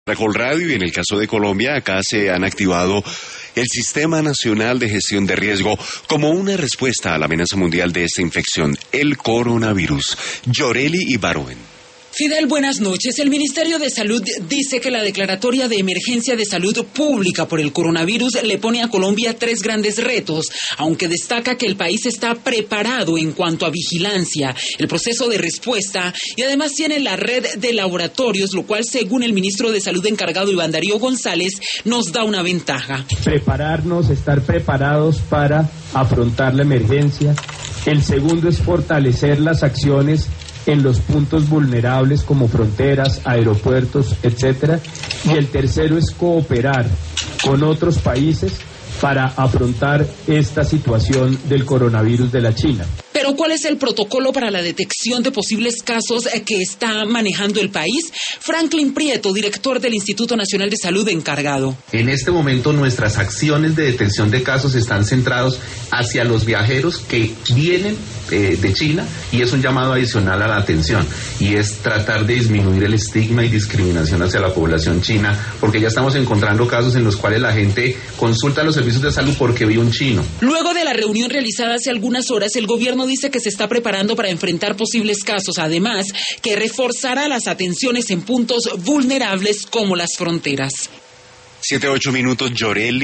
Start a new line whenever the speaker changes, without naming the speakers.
Caracol Radio, y en el caso de Colombia, acá se han activado el Sistema Nacional de Gestión de Riesgo como una respuesta a la amenaza mundial de esta infección, el coronavirus. Yoreli Ibarwen.
Fidel, buenas noches. El Ministerio de Salud dice que la declaratoria de emergencia de salud pública por el coronavirus le pone a Colombia 3 grandes retos, aunque destaca que el país está preparado en cuanto a vigilancia, el proceso de respuesta y además tiene la red de laboratorios, lo cual, según el ministro de Salud encargado Iván Darío González, nos da una ventaja.
Prepararnos, estar preparados para afrontar la emergencia. El segundo es fortalecer las acciones en los puntos vulnerables como fronteras, aeropuertos, etcétera. Y el tercero es cooperar con otros países para afrontar esta situación del coronavirus de la China.
Pero ¿cuál es el protocolo para la detección de posibles casos que está manejando el país? Franklin Prieto, director del Instituto Nacional de Salud encargado.
En este momento nuestras acciones de detección de casos están centrados hacia los viajeros que vienen de China, y es un llamado adicional a la atención, y es tratar de disminuir el estigma y discriminación hacia la población china, porque ya estamos encontrando casos en los cuales la gente consulta los servicios de salud porque vio un chino.
Luego de la reunión realizada hace algunas horas, el gobierno dice que se está preparando para enfrentar posibles casos, además que reforzará las atenciones en puntos vulnerables como las fronteras.
7-8 minutos, Yoreli.